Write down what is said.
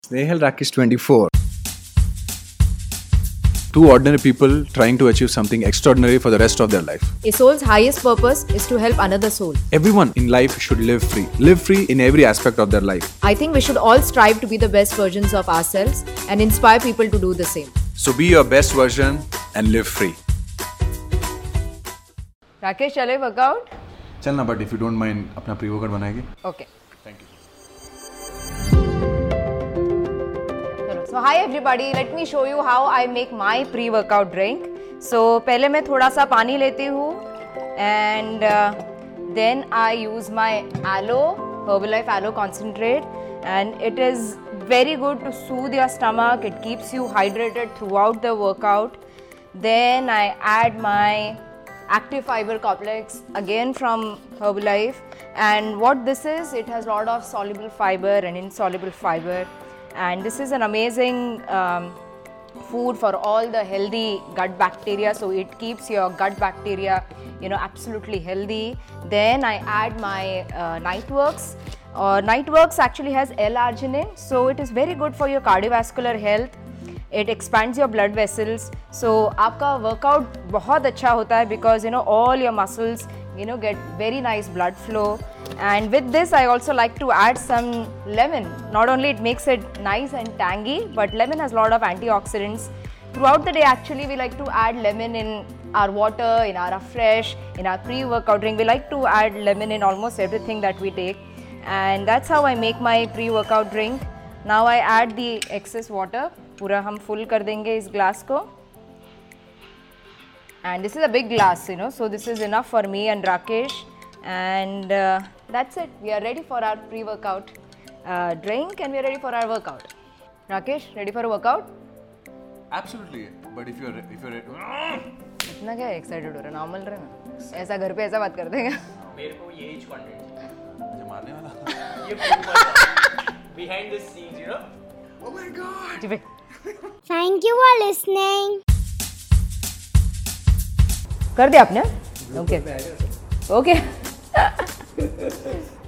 Snehal Rakesh 24. Two ordinary people trying to achieve something extraordinary for the rest of their life. A soul's highest purpose is to help another soul. Everyone in life should live free. Live free in every aspect of their life. I think we should all strive to be the best versions of ourselves and inspire people to do the same. So be your best version and live free. Rakesh चले workout? चलना, but if you don't mind, अपना pre-workout बनाएंगे? Okay. Thank you. So hi everybody, let me show you how I make my pre-workout drink. So पहले मैं थोड़ा सा पानी लेती हूँ and then I use my aloe, Herbalife aloe concentrate, and it is very good to soothe your stomach. It keeps you hydrated throughout the workout. Then I add my active fiber complex again from Herbalife, and what this is, it has a lot of soluble fiber and insoluble fiber, and this is an amazing food for all the healthy gut bacteria, so it keeps your gut bacteria absolutely healthy. Then I add my Nightworks. Nightworks actually has L-arginine, so it is very good for your cardiovascular health. It expands your blood vessels, so आपका workout बहुत अच्छा होता है because all your muscles get very nice blood flow. And with this I also like to add some lemon. Not only it makes it nice and tangy, but lemon has a lot of antioxidants. Throughout the day actually we like to add lemon in our water, in our fresh, in our pre-workout drink. We like to add lemon in almost everything that we take, and that's how I make my pre-workout drink. Now I add the excess water. पूरा हम full कर देंगे इस glass को. And this is a big glass, so this is enough for me and Rakesh. And that's it. We are ready for our pre-workout drink, and we are ready for our workout. Rakesh, ready for a workout? Absolutely. But if you're इतना क्या excited हो रहा है? Normal रहे ना. ऐसा घर पे ऐसा बात कर देंगे. मेरे को ये एज कंटेंट मुझे मारने वाला. ये behind the scenes, Oh my God. Thank you for listening. कर दिया आपने? Okay. Okay.